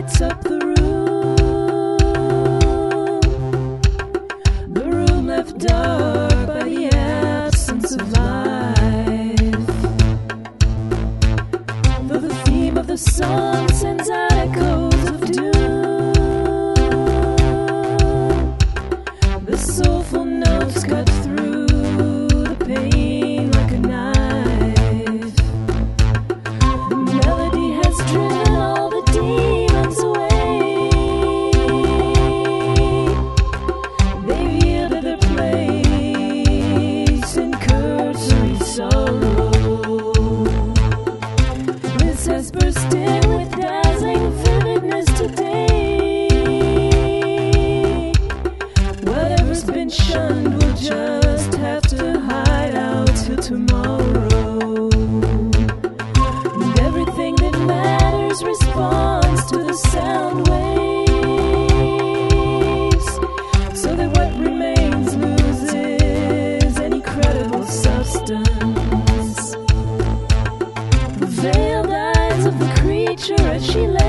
lights up the room left dark by the absence of life. Though the theme of the song sends out echoes of doom, the soulful notes cut through the pain like a knife. The melody has driven all the demons away. They've yielded their place in cursory sorrow. Bliss has burst in with dazzling vividness today. Whatever's been shunned will just have to hide out till tomorrow. And everything that matters responds to the sound waves, so that what remains loses any credible substance. The veiled eyes of the creature as she lay